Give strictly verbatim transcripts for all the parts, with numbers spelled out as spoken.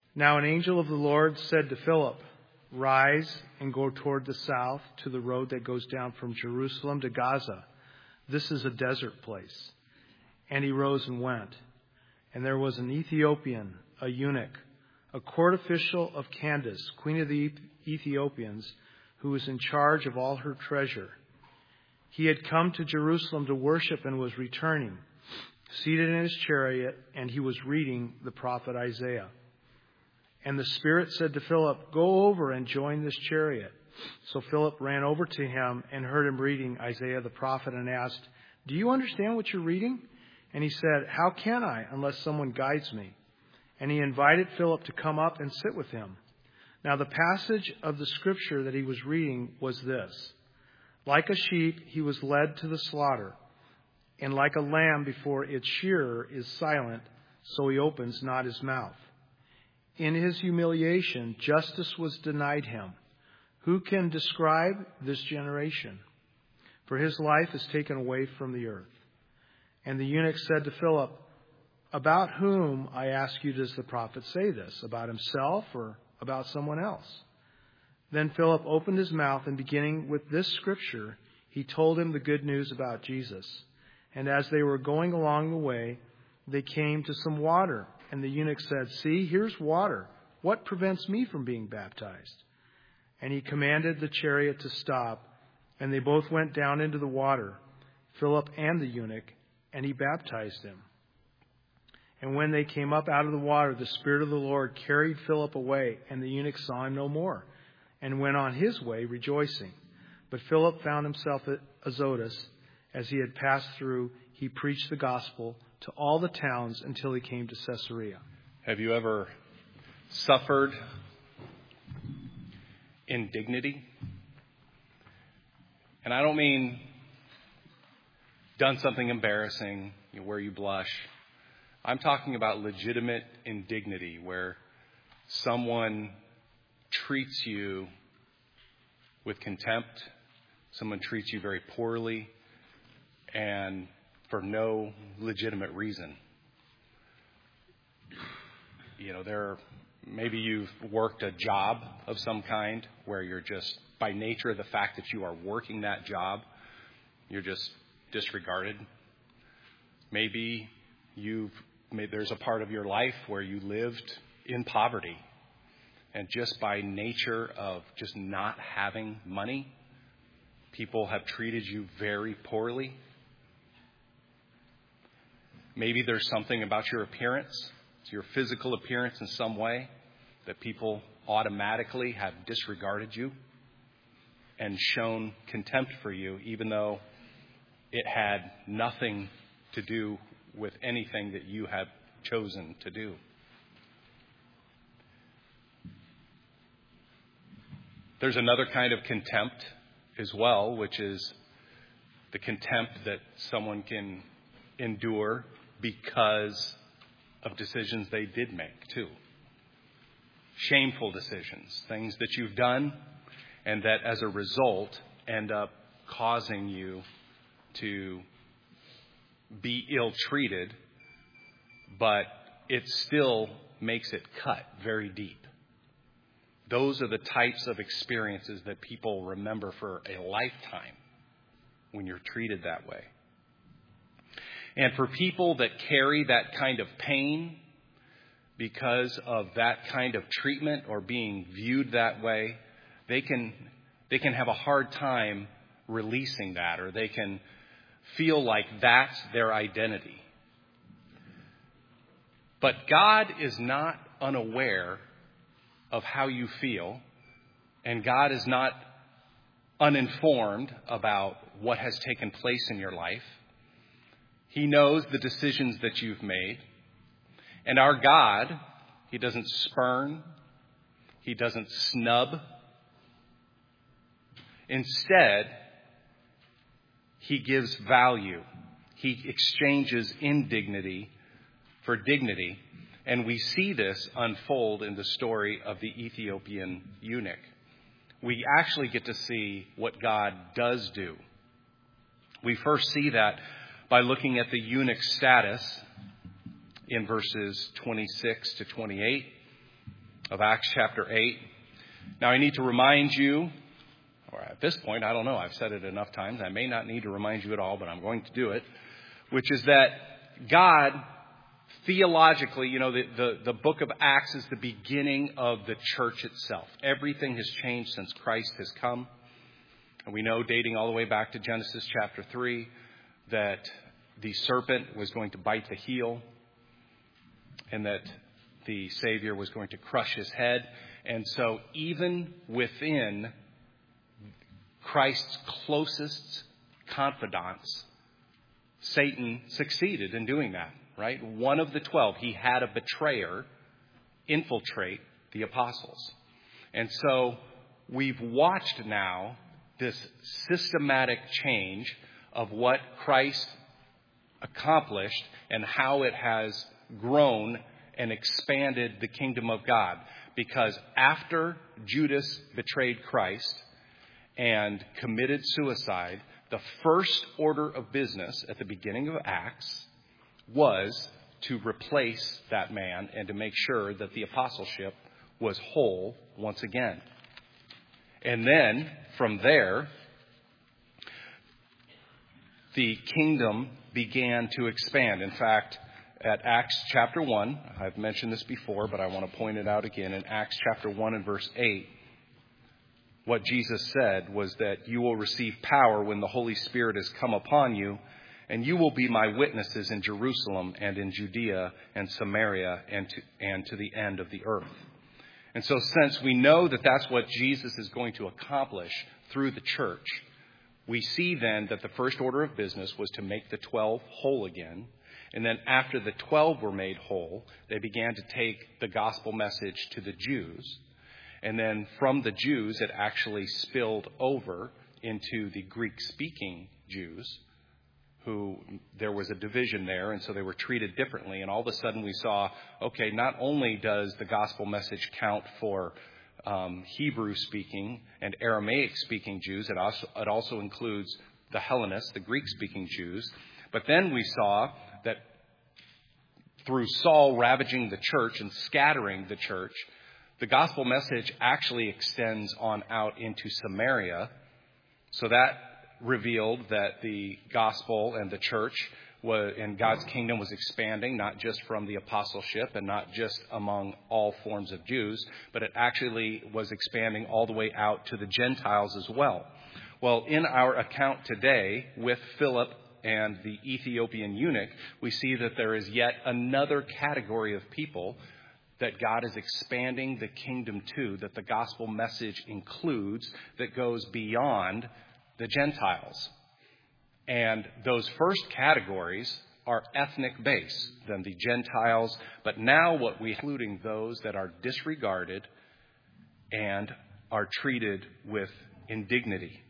Now an angel of the Lord said to Philip, "Rise and go toward the south to the road that goes down from Jerusalem to Gaza. This is a desert place." And he rose and went. And there was an Ethiopian, a eunuch, a court official of Candace, queen of the Ethiopians, who was in charge of all her treasure. He had come to Jerusalem to worship and was returning, seated in his chariot, and he was reading the prophet Isaiah. And the Spirit said to Philip, "Go over and join this chariot." So Philip ran over to him and heard him reading Isaiah the prophet and asked, "Do you understand what you're reading?" And he said, "How can I unless someone guides me?" And he invited Philip to come up and sit with him. Now the passage of the scripture that he was reading was this: "Like a sheep he was led to the slaughter, and like a lamb before its shearer is silent, so he opens not his mouth. In his humiliation, justice was denied him. Who can describe this generation? For his life is taken away from the earth." And the eunuch said to Philip, "About whom, I ask you, does the prophet say this? About himself or about someone else?" Then Philip opened his mouth, and beginning with this scripture, he told him the good news about Jesus. And as they were going along the way, they came to some water. And the eunuch said, "See, here's water. What prevents me from being baptized?" And he commanded the chariot to stop, and they both went down into the water, Philip and the eunuch, and he baptized him. And when they came up out of the water, the Spirit of the Lord carried Philip away, and the eunuch saw him no more, and went on his way rejoicing. But Philip found himself at Azotus. As he had passed through, he preached the gospel to all the towns until he came to Caesarea. Have you ever suffered indignity? And I don't mean done something embarrassing where you blush. I'm talking about legitimate indignity where someone treats you with contempt, someone treats you very poorly, and for no legitimate reason. You know, there maybe you've worked a job of some kind where you're just, by nature of the fact that you are working that job, you're just disregarded. Maybe you've maybe there's a part of your life where you lived in poverty, and just by nature of just not having money, people have treated you very poorly. Maybe there's something about your appearance, your physical appearance in some way, that people automatically have disregarded you and shown contempt for you, even though it had nothing to do with anything that you have chosen to do. There's another kind of contempt as well, which is the contempt that someone can endure because of decisions they did make too. Shameful decisions, things that you've done and that as a result end up causing you to be ill-treated, but it still makes it cut very deep. Those are the types of experiences that people remember for a lifetime when you're treated that way. And for people that carry that kind of pain because of that kind of treatment or being viewed that way, they can they can have a hard time releasing that, or they can feel like that's their identity. But God is not unaware of how you feel, and God is not uninformed about what has taken place in your life. He knows the decisions that you've made. And our God, He doesn't spurn. He doesn't snub. Instead, He gives value. He exchanges indignity for dignity. And we see this unfold in the story of the Ethiopian eunuch. We actually get to see what God does do. We first see that by looking at the eunuch's status in verses twenty-six to twenty-eight. of Acts chapter eight. Now, I need to remind you, or at this point, I don't know, I've said it enough times. I may not need to remind you at all, but I'm going to do it, which is that God, theologically, you know, the, the, the book of Acts is the beginning of the church itself. Everything has changed since Christ has come. And we know, dating all the way back to Genesis chapter three, that the serpent was going to bite the heel and that the Savior was going to crush his head. And so even within Christ's closest confidants, Satan succeeded in doing that, right? One of the twelve, he had a betrayer infiltrate the apostles. And so we've watched now this systematic change of what Christ accomplished and how it has grown and expanded the kingdom of God. Because after Judas betrayed Christ and committed suicide, the first order of business at the beginning of Acts was to replace that man and to make sure that the apostleship was whole once again. And then from there, the kingdom began to expand. In fact, at Acts chapter one, I've mentioned this before, but I want to point it out again. In Acts chapter one and verse eight, what Jesus said was that you will receive power when the Holy Spirit has come upon you, and you will be my witnesses in Jerusalem and in Judea and Samaria and to, and to the end of the earth. And so since we know that that's what Jesus is going to accomplish through the church, we see then that the first order of business was to make the twelve whole again. And then after the twelve were made whole, they began to take the gospel message to the Jews. And then from the Jews, it actually spilled over into the Greek-speaking Jews, who there was a division there, and so they were treated differently. And all of a sudden we saw, okay, not only does the gospel message count for um, Hebrew-speaking and Aramaic-speaking Jews, it also, it also includes the Hellenists, the Greek-speaking Jews. But then we saw that through Saul ravaging the church and scattering the church, the gospel message actually extends on out into Samaria. So that revealed that the gospel and the church was, and God's kingdom was expanding, not just from the apostleship and not just among all forms of Jews, but it actually was expanding all the way out to the Gentiles as well. Well, in our account today with Philip and the Ethiopian eunuch, we see that there is yet another category of people that God is expanding the kingdom to, that the gospel message includes, that goes beyond the Gentiles. And those first categories are ethnic based, then the Gentiles, but now what we including those that are disregarded and are treated with indignity.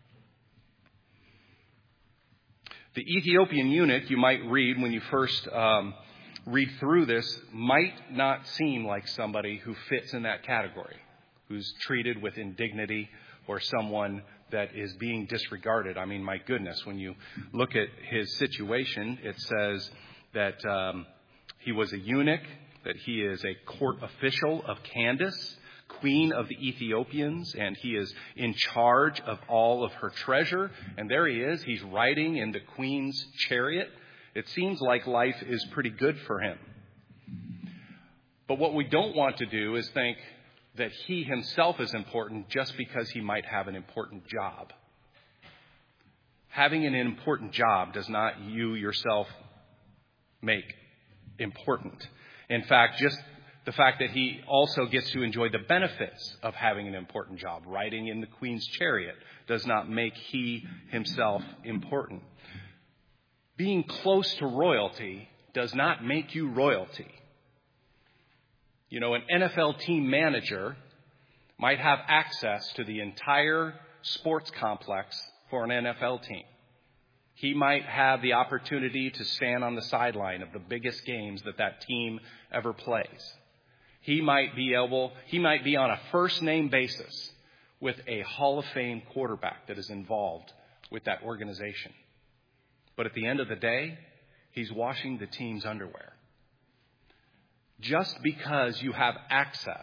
The Ethiopian eunuch, you might read when you first um, read through this, might not seem like somebody who fits in that category, who's treated with indignity or someone that is being disregarded. I mean, my goodness, when you look at his situation, it says that um, he was a eunuch, that he is a court official of Candace, queen of the Ethiopians, and he is in charge of all of her treasure. And there he is. He's riding in the queen's chariot. It seems like life is pretty good for him. But what we don't want to do is think that he himself is important just because he might have an important job. Having an important job does not you yourself make important. In fact, just the fact that he also gets to enjoy the benefits of having an important job, riding in the queen's chariot, does not make he himself important. Being close to royalty does not make you royalty. You know, an N F L team manager might have access to the entire sports complex for an N F L team. He might have the opportunity to stand on the sideline of the biggest games that that team ever plays. He might be able, he might be on a first name basis with a Hall of Fame quarterback that is involved with that organization. But at the end of the day, he's washing the team's underwear. Just because you have access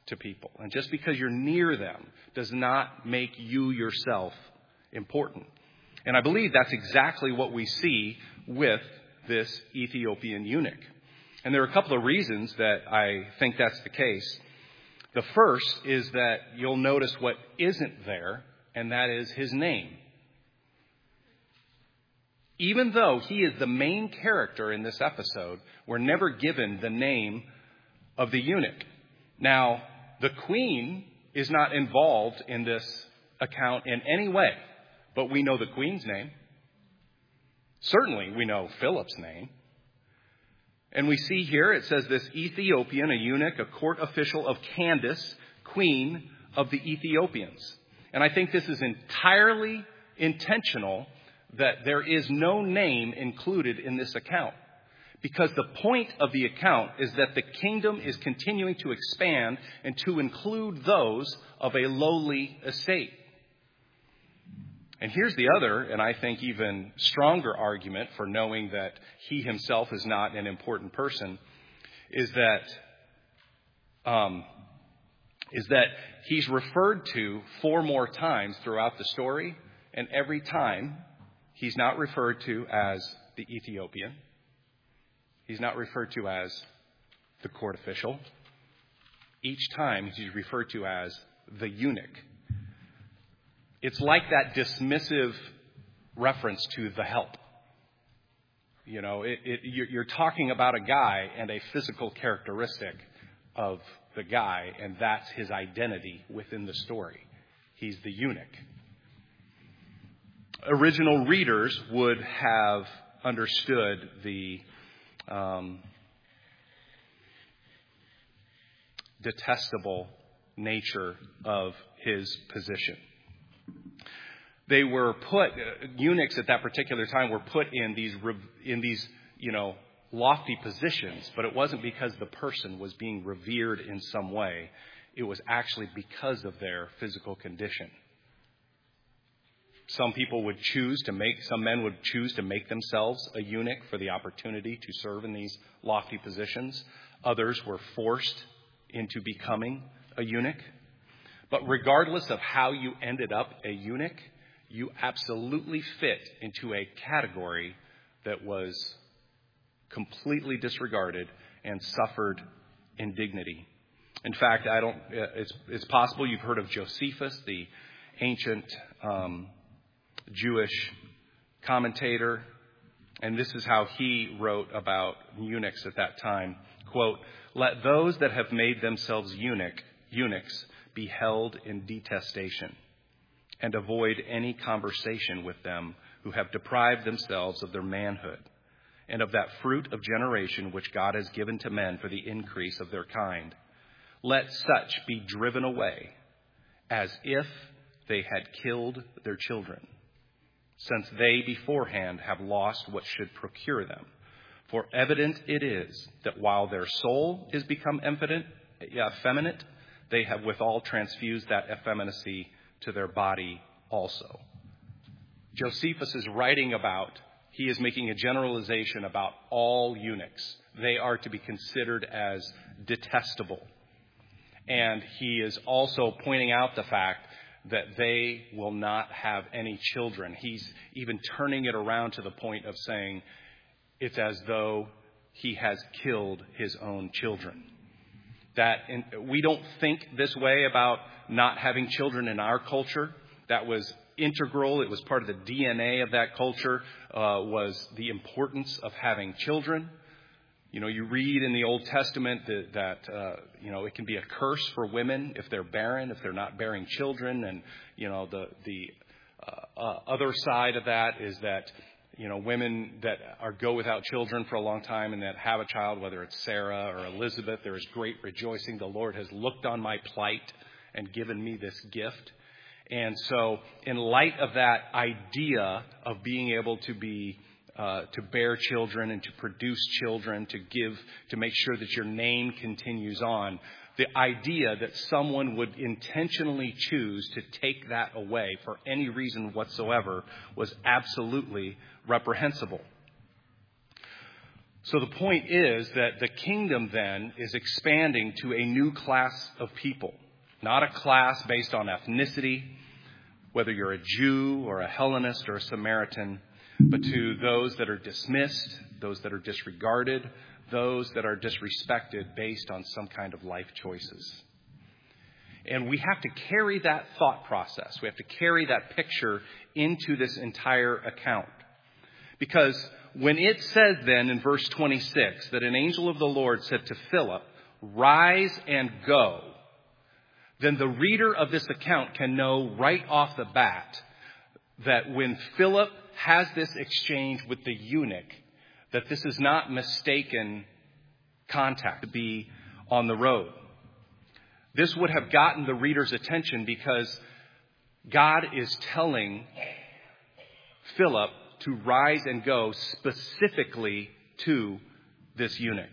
to people. And just because you're near them does not make you yourself important. And I believe that's exactly what we see with this Ethiopian eunuch. And there are a couple of reasons that I think that's the case. The first is that you'll notice what isn't there, and that is his name. Even though he is the main character in this episode, we're never given the name of the eunuch. Now, the queen is not involved in this account in any way, but we know the queen's name. Certainly, we know Philip's name. And we see here, it says this Ethiopian, a eunuch, a court official of Candace, queen of the Ethiopians. And I think this is entirely intentional that there is no name included in this account. Because the point of the account is that the kingdom is continuing to expand and to include those of a lowly estate. And here's the other, and I think even stronger argument for knowing that he himself is not an important person, is that um, is that he's referred to four more times throughout the story, and every time he's not referred to as the Ethiopian. He's not referred to as the court official. Each time he's referred to as the eunuch. It's like that dismissive reference to the help. You know, it, it, you're, you're talking about a guy and a physical characteristic of the guy, and that's his identity within the story. He's the eunuch. Original readers would have understood the um, detestable nature of his position. They were put, uh, eunuchs at that particular time were put in these, in these, you know, lofty positions, but it wasn't because the person was being revered in some way. It was actually because of their physical condition. Some people would choose to make, some men would choose to make themselves a eunuch for the opportunity to serve in these lofty positions. Others were forced into becoming a eunuch. But regardless of how you ended up a eunuch, you absolutely fit into a category that was completely disregarded and suffered indignity. In fact, I don't. It's, it's possible you've heard of Josephus, the ancient um, Jewish commentator, and this is how he wrote about eunuchs at that time. Quote, "Let those that have made themselves eunuch, eunuchs be held in detestation, and avoid any conversation with them who have deprived themselves of their manhood and of that fruit of generation which God has given to men for the increase of their kind. Let such be driven away as if they had killed their children, since they beforehand have lost what should procure them. For evident it is that while their soul is become effeminate, they have withal transfused that effeminacy to their body also." Josephus is writing about, he is making a generalization about all eunuchs. They are to be considered as detestable. And he is also pointing out the fact that they will not have any children. He's even turning it around to the point of saying it's as though he has killed his own children. That in, we don't think this way about not having children in our culture. That was integral. It was part of the D N A of that culture, uh, was the importance of having children. You know, you read in the Old Testament that, that uh, you know, it can be a curse for women if they're barren, if they're not bearing children. And, you know, the, the uh, uh, other side of that is that, you know, women that are go without children for a long time and that have a child, whether it's Sarah or Elizabeth, there is great rejoicing. The Lord has looked on my plight and given me this gift. And so in light of that idea of being able to be, uh, to bear children and to produce children, to give, to make sure that your name continues on, the idea that someone would intentionally choose to take that away for any reason whatsoever was absolutely reprehensible. So the point is that the kingdom then is expanding to a new class of people, not a class based on ethnicity, whether you're a Jew or a Hellenist or a Samaritan, but to those that are dismissed, those that are disregarded, those that are disrespected based on some kind of life choices. And we have to carry that thought process. We have to carry that picture into this entire account. Because when it says then in verse twenty-six that an angel of the Lord said to Philip, "Rise and go," then the reader of this account can know right off the bat that when Philip has this exchange with the eunuch, that this is not mistaken contact to be on the road. This would have gotten the reader's attention because God is telling Philip to rise and go specifically to this eunuch.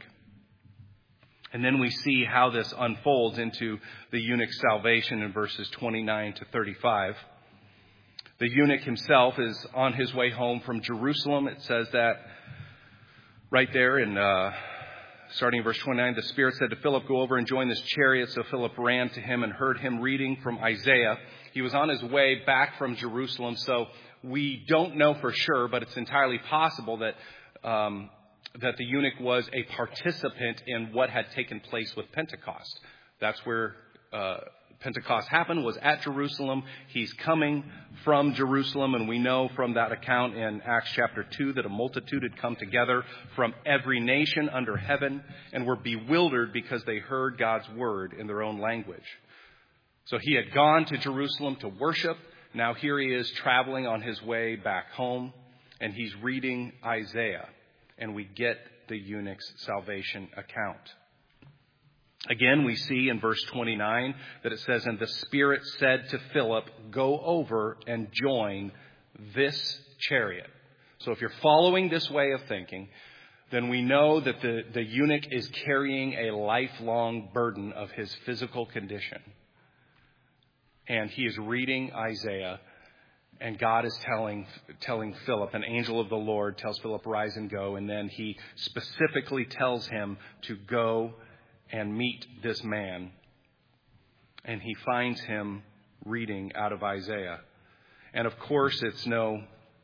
And then we see how this unfolds into the eunuch's salvation in verses twenty-nine to thirty-five. The eunuch himself is on his way home from Jerusalem. It says that right there in uh, starting in verse twenty-nine, the Spirit said to Philip, "Go over and join this chariot." So Philip ran to him and heard him reading from Isaiah. He was on his way back from Jerusalem, so we don't know for sure, but it's entirely possible that um, that the eunuch was a participant in what had taken place with Pentecost. That's where uh, Pentecost happened, was at Jerusalem. He's coming from Jerusalem, and we know from that account in Acts chapter two that a multitude had come together from every nation under heaven and were bewildered because they heard God's word in their own language. So he had gone to Jerusalem to worship. Now here he is traveling on his way back home, and he's reading Isaiah. And we get the eunuch's salvation account. Again, we see in verse twenty-nine that it says, "And the Spirit said to Philip, go over and join this chariot." So if you're following this way of thinking, then we know that the, the eunuch is carrying a lifelong burden of his physical condition. And he is reading Isaiah. And God is telling telling Philip, an angel of the Lord tells Philip, "Rise and go." And then he specifically tells him to go and meet this man. And he finds him reading out of Isaiah. And of course, it's no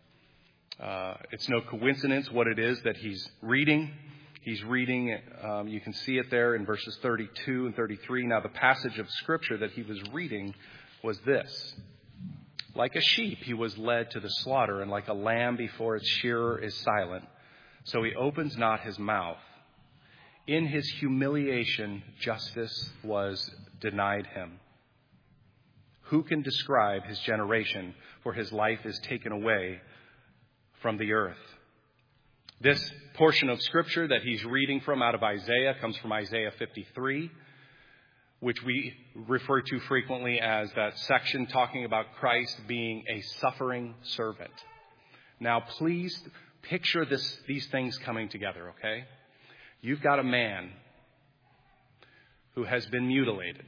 uh, it's no coincidence what it is that he's reading. He's reading, um, you can see it there in verses thirty-two and thirty-three. Now, the passage of Scripture that he was reading was this: "Like a sheep, he was led to the slaughter, and like a lamb before its shearer is silent, so he opens not his mouth. In his humiliation, justice was denied him. Who can describe his generation? For his life is taken away from the earth." This portion of Scripture that he's reading from out of Isaiah comes from Isaiah fifty-three. Which we refer to frequently as that section talking about Christ being a suffering servant. Now, please picture this, these things coming together, okay? You've got a man who has been mutilated,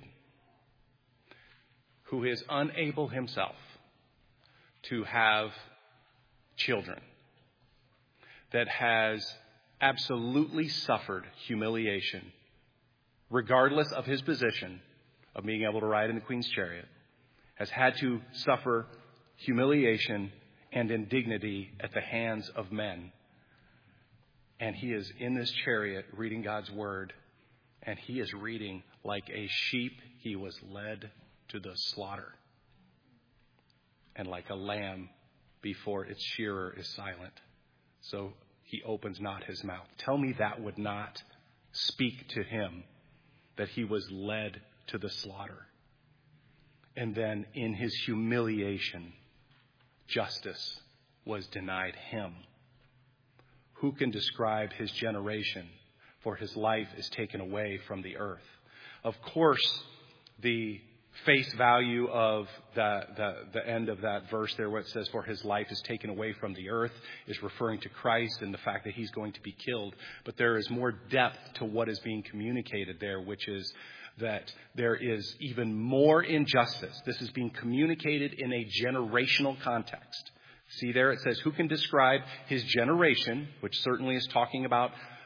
who is unable himself to have children, that has absolutely suffered humiliation, regardless of his position of being able to ride in the Queen's chariot, has had to suffer humiliation and indignity at the hands of men. And he is in this chariot reading God's word, and he is reading, "Like a sheep, he was led to the slaughter, and like a lamb before its shearer is silent, so he opens not his mouth." Tell me that would not speak to him, that he was led to the slaughter. And then in his humiliation, justice was denied him. Who can describe his generation? For his life is taken away from the earth. Of course, the face value of the, the, the end of that verse there where it says, "For his life is taken away from the earth," is referring to Christ and the fact that he's going to be killed. But there is more depth to what is being communicated there, which is that there is even more injustice. This is being communicated in a generational context. See there, it says, "Who can describe his generation?" which certainly is talking about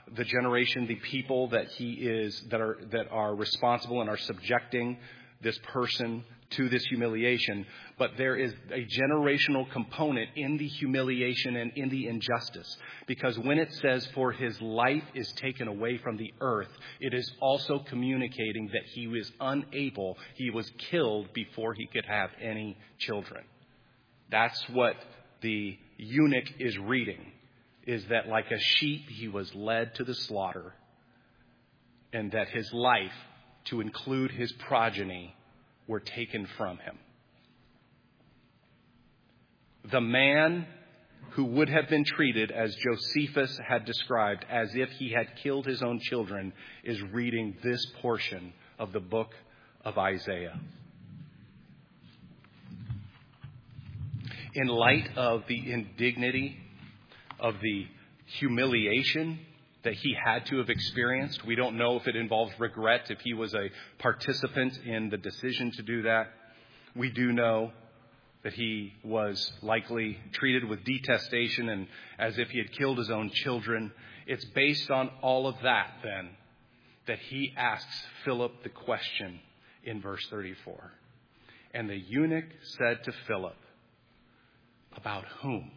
the generation, the people that he is, that are, that are responsible and are subjecting this person to this humiliation. But there is a generational component in the humiliation and in the injustice. Because when it says, for his life is taken away from the earth, it is also communicating that he was unable, he was killed before he could have any children. That's what the eunuch is reading, is that like a sheep he was led to the slaughter, and that his life, to include his progeny, were taken from him. The man who would have been treated, as Josephus had described, as if he had killed his own children, is reading this portion of the book of Isaiah. In light of the indignity, of the humiliation that he had to have experienced, we don't know if it involves regret, if he was a participant in the decision to do that. We do know that he was likely treated with detestation and as if he had killed his own children. It's based on all of that, then, that he asks Philip the question in verse thirty-four. And the eunuch said to Philip, about whom?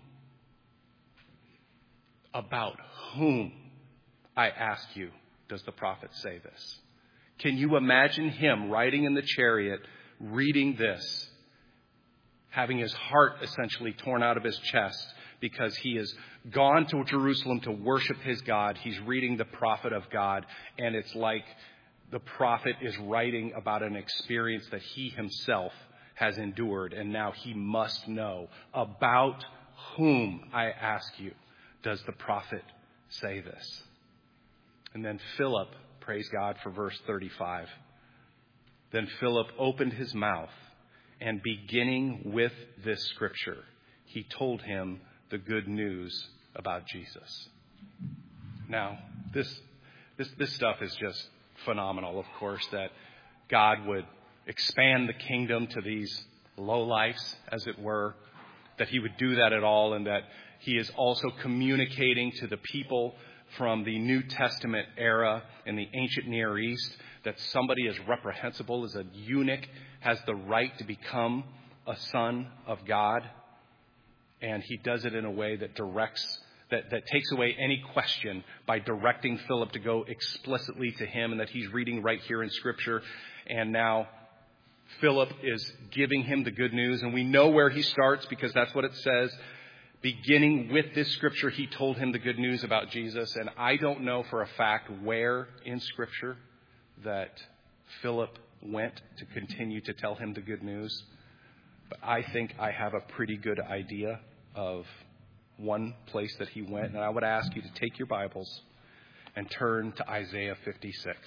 About whom, I ask you, does the prophet say this? Can you imagine him riding in the chariot, reading this, having his heart essentially torn out of his chest because he has gone to Jerusalem to worship his God. He's reading the prophet of God, and it's like the prophet is writing about an experience that he himself has endured, and now he must know. About whom, I ask you, does the prophet say this? And then Philip, praise God for verse thirty-five. Then Philip opened his mouth, and beginning with this scripture, he told him the good news about Jesus. Now, this this this stuff is just phenomenal, of course, that God would expand the kingdom to these lowlifes, as it were, that he would do that at all, and that he is also communicating to the people from the New Testament era in the ancient Near East that somebody as reprehensible as a eunuch has the right to become a son of God. And he does it in a way that directs, that, that takes away any question by directing Philip to go explicitly to him, and that he's reading right here in Scripture. And now Philip is giving him the good news, and we know where he starts because that's what it says. Beginning with this scripture, he told him the good news about Jesus. And I don't know for a fact where in Scripture that Philip went to continue to tell him the good news. But I think I have a pretty good idea of one place that he went. And I would ask you to take your Bibles and turn to Isaiah fifty-six.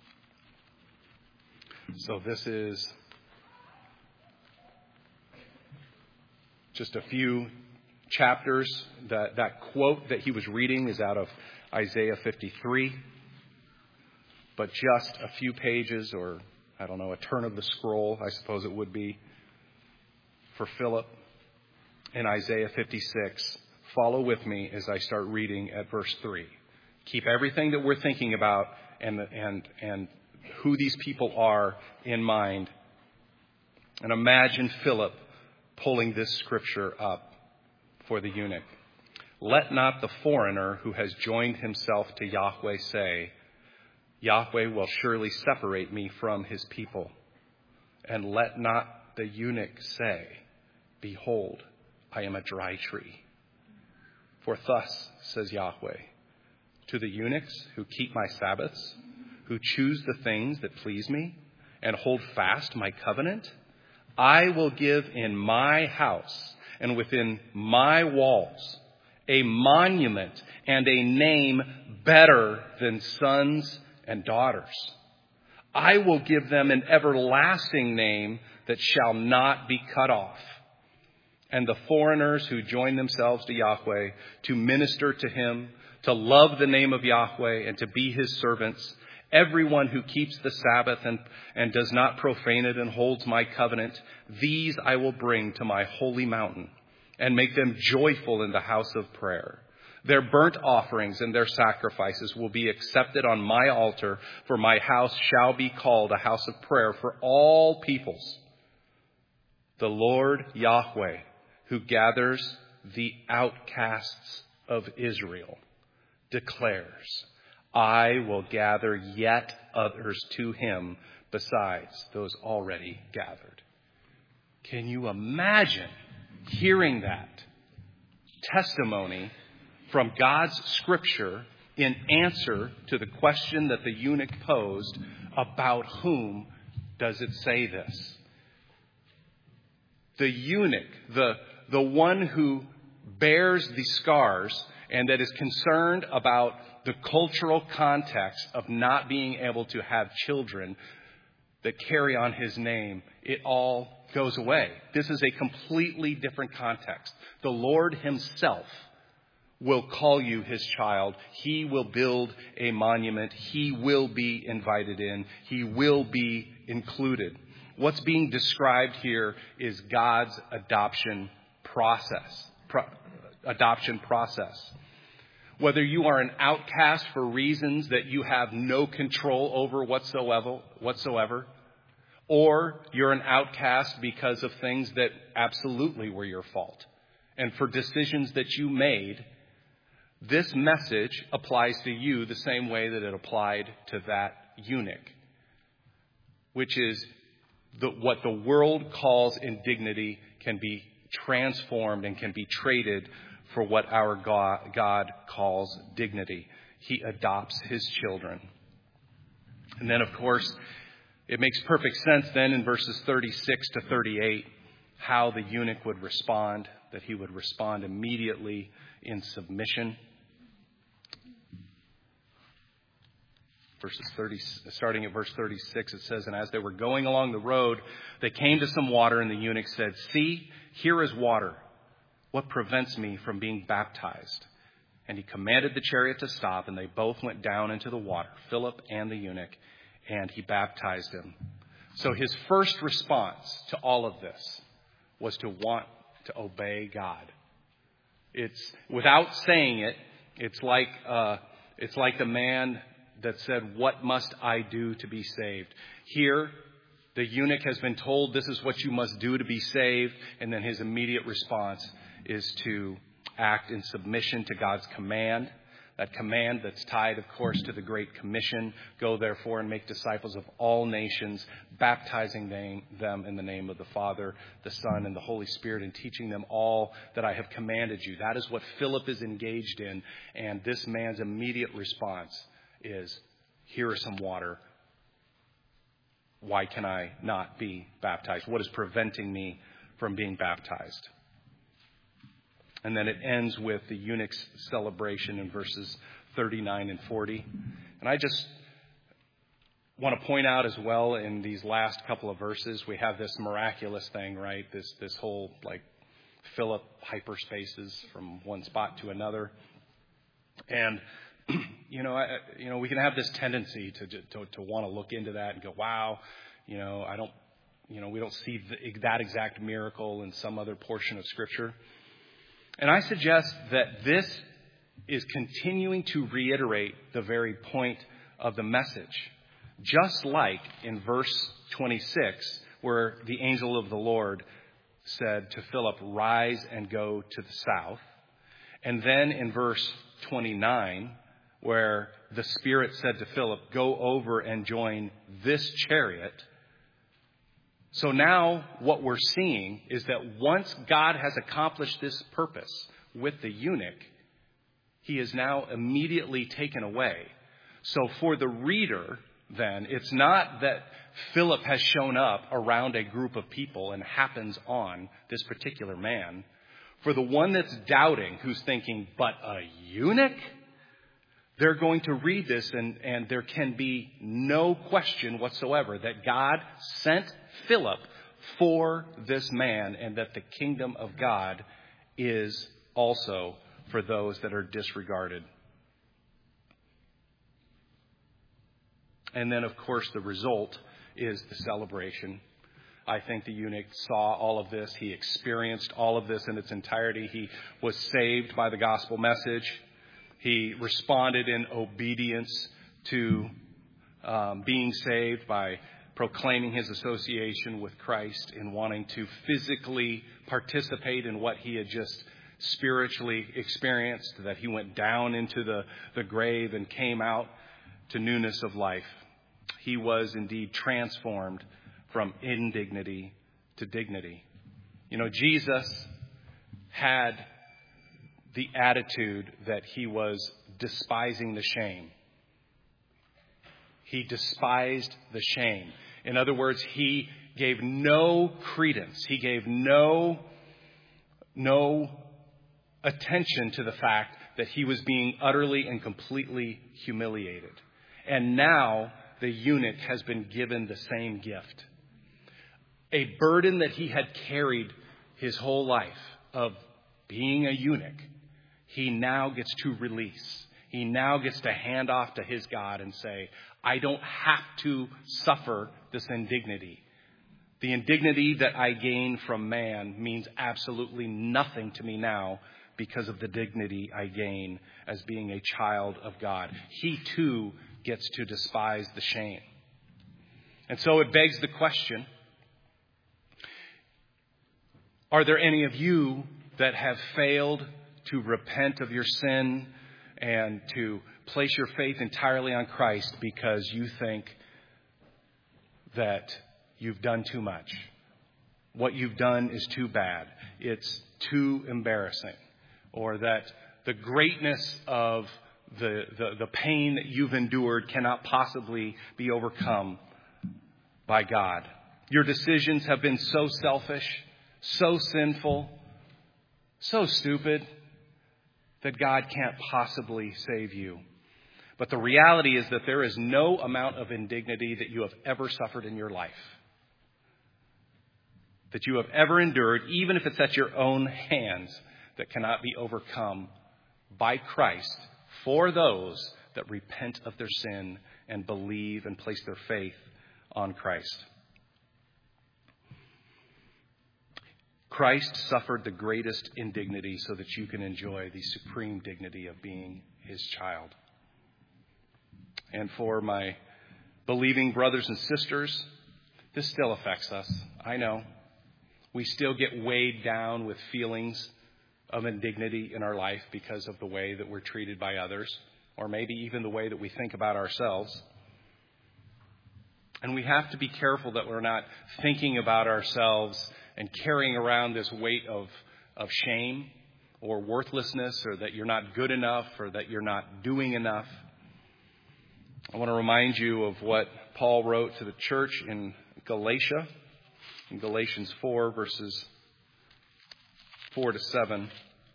So this is just a few chapters. That, that quote that he was reading is out of Isaiah fifty-three. But just a few pages, or I don't know, a turn of the scroll, I suppose it would be, for Philip in Isaiah fifty-six. Follow with me as I start reading at verse three. Keep everything that we're thinking about and and and who these people are in mind. And imagine Philip pulling this scripture up for the eunuch. Let not the foreigner who has joined himself to Yahweh say, Yahweh will surely separate me from his people. And let not the eunuch say, behold, I am a dry tree. For thus says Yahweh, to the eunuchs who keep my Sabbaths, who choose the things that please me, and hold fast my covenant, I will give in my house and within my walls a monument and a name better than sons and daughters. I will give them an everlasting name that shall not be cut off. And the foreigners who join themselves to Yahweh to minister to him, to love the name of Yahweh and to be his servants, everyone who keeps the Sabbath and, and does not profane it and holds my covenant, these I will bring to my holy mountain and make them joyful in the house of prayer. Their burnt offerings and their sacrifices will be accepted on my altar, for my house shall be called a house of prayer for all peoples. The Lord Yahweh, who gathers the outcasts of Israel, declares, I will gather yet others to him besides those already gathered. Can you imagine hearing that testimony from God's scripture in answer to the question that the eunuch posed, about whom does it say this? The eunuch, the, the one who bears the scars and that is concerned about the cultural context of not being able to have children that carry on his name, it all goes away. This is a completely different context. The Lord himself will call you his child. He will build a monument. He will be invited in. He will be included. What's being described here is God's adoption process. Pro- adoption process. Whether you are an outcast for reasons that you have no control over whatsoever, whatsoever, or you're an outcast because of things that absolutely were your fault, and for decisions that you made, this message applies to you the same way that it applied to that eunuch, which is the, what the world calls indignity can be transformed and can be traded for what our God, God calls dignity. He adopts his children. And then, of course, it makes perfect sense then in verses thirty-six to thirty-eight how the eunuch would respond, that he would respond immediately in submission. Verses thirty, starting at verse thirty-six, it says, and as they were going along the road, they came to some water, and the eunuch said, see, here is water. What prevents me from being baptized? And he commanded the chariot to stop, and they both went down into the water, Philip and the eunuch, and he baptized him. So his first response to all of this was to want to obey God. It's, without saying it, it's like, uh, it's like the man that said, what must I do to be saved? Here, the eunuch has been told this is what you must do to be saved. And then his immediate response is to act in submission to God's command. That command that's tied, of course, to the Great Commission. Go therefore and make disciples of all nations, baptizing them in the name of the Father, the Son, and the Holy Spirit, and teaching them all that I have commanded you. That is what Philip is engaged in. And this man's immediate response is, here is some water. Why can I not be baptized? What is preventing me from being baptized? And then it ends with the eunuch's celebration in verses thirty-nine and forty. And I just want to point out as well, in these last couple of verses, we have this miraculous thing, right? This this whole like Philip hyperspaces from one spot to another. And you know, I, you know, we can have this tendency to, to to want to look into that and go, wow, you know, I don't, you know, we don't see the, that exact miracle in some other portion of Scripture. And I suggest that this is continuing to reiterate the very point of the message. Just like in verse twenty-six, where the angel of the Lord said to Philip, rise and go to the south. And then in verse twenty-nine, where the Spirit said to Philip, go over and join this chariot. So now what we're seeing is that once God has accomplished this purpose with the eunuch, he is now immediately taken away. So for the reader, then, it's not that Philip has shown up around a group of people and happens on this particular man. For the one that's doubting, who's thinking, but a eunuch? They're going to read this, and, and there can be no question whatsoever that God sent Philip for this man, and that the kingdom of God is also for those that are disregarded. And then, of course, the result is the celebration. I think the eunuch saw all of this. He experienced all of this in its entirety. He was saved by the gospel message. He responded in obedience to um, being saved by proclaiming his association with Christ and wanting to physically participate in what he had just spiritually experienced, that he went down into the, the grave and came out to newness of life. He was indeed transformed from indignity to dignity. You know, Jesus had the attitude that he was despising the shame. He despised the shame. In other words, he gave no credence. He gave no, no attention to the fact that he was being utterly and completely humiliated. And now the eunuch has been given the same gift. A burden that he had carried his whole life of being a eunuch, he now gets to release. He now gets to hand off to his God and say, I don't have to suffer this indignity. The indignity that I gain from man means absolutely nothing to me now because of the dignity I gain as being a child of God. He too gets to despise the shame. And so it begs the question, are there any of you that have failed to repent of your sin and to place your faith entirely on Christ because you think that you've done too much? What you've done is too bad. It's too embarrassing. Or that the greatness of the, the, the pain that you've endured cannot possibly be overcome by God. Your decisions have been so selfish, so sinful, so stupid that God can't possibly save you. But the reality is that there is no amount of indignity that you have ever suffered in your life, that you have ever endured, even if it's at your own hands, that cannot be overcome by Christ for those that repent of their sin and believe and place their faith on Christ. Christ suffered the greatest indignity so that you can enjoy the supreme dignity of being his child. And for my believing brothers and sisters, this still affects us. I know. We still get weighed down with feelings of indignity in our life because of the way that we're treated by others, or maybe even the way that we think about ourselves. And we have to be careful that we're not thinking about ourselves and carrying around this weight of, of shame or worthlessness, or that you're not good enough, or that you're not doing enough. I want to remind you of what Paul wrote to the church in Galatia, in Galatians four, verses four to seven.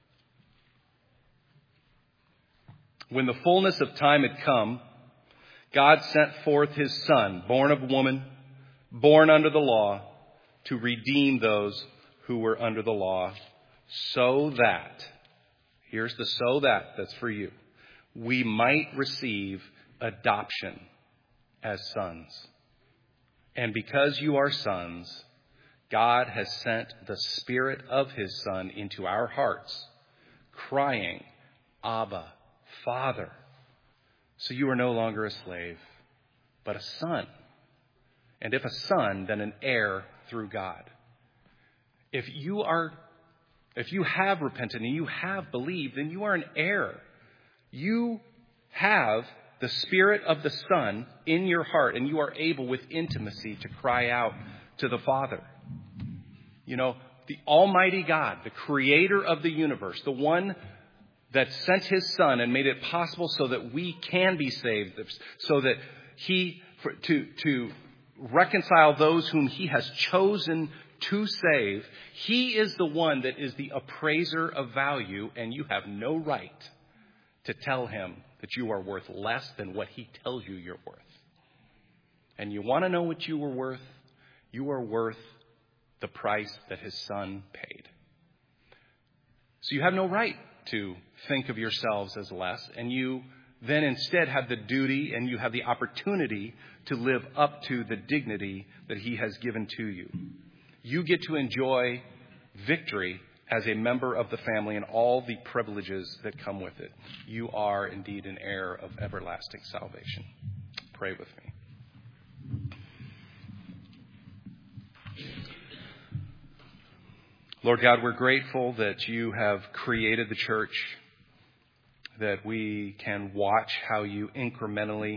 When the fullness of time had come, God sent forth his Son, born of woman, born under the law, to redeem those who were under the law, so that, here's the so that that's for you, we might receive adoption as sons. And because you are sons, God has sent the Spirit of his Son into our hearts, crying, Abba, Father. So you are no longer a slave, but a son. And if a son, then an heir through God. If you are, if you have repented and you have believed, then you are an heir. You have the Spirit of the Son in your heart, and you are able with intimacy to cry out to the Father. You know, the Almighty God, the creator of the universe, the one that sent his Son and made it possible so that we can be saved, so that he, for, to, to reconcile those whom he has chosen to save. He is the one that is the appraiser of value, and you have no right to tell him that you are worth less than what he tells you you're worth. And you want to know what you were worth? You are worth the price that his Son paid. So you have no right to think of yourselves as less, and you then instead have the duty and you have the opportunity to live up to the dignity that he has given to you. You get to enjoy victory as a member of the family and all the privileges that come with it. You are indeed an heir of everlasting salvation. Pray with me. Lord God, we're grateful that you have created the church, that we can watch how you incrementally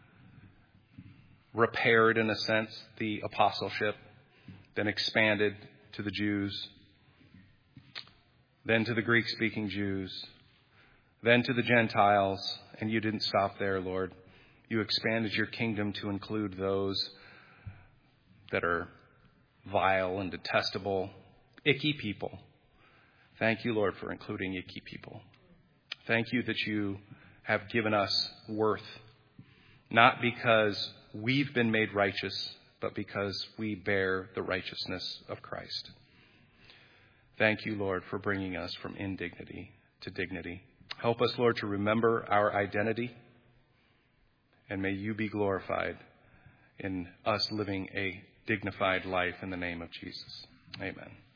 repaired, in a sense, the apostleship, then expanded to the Jews, then to the Greek-speaking Jews, then to the Gentiles, and you didn't stop there, Lord. You expanded your kingdom to include those that are vile and detestable, icky people. Thank you, Lord, for including icky people. Thank you that you have given us worth, not because we've been made righteous, but because we bear the righteousness of Christ. Thank you, Lord, for bringing us from indignity to dignity. Help us, Lord, to remember our identity, and may you be glorified in us living a dignified life in the name of Jesus. Amen.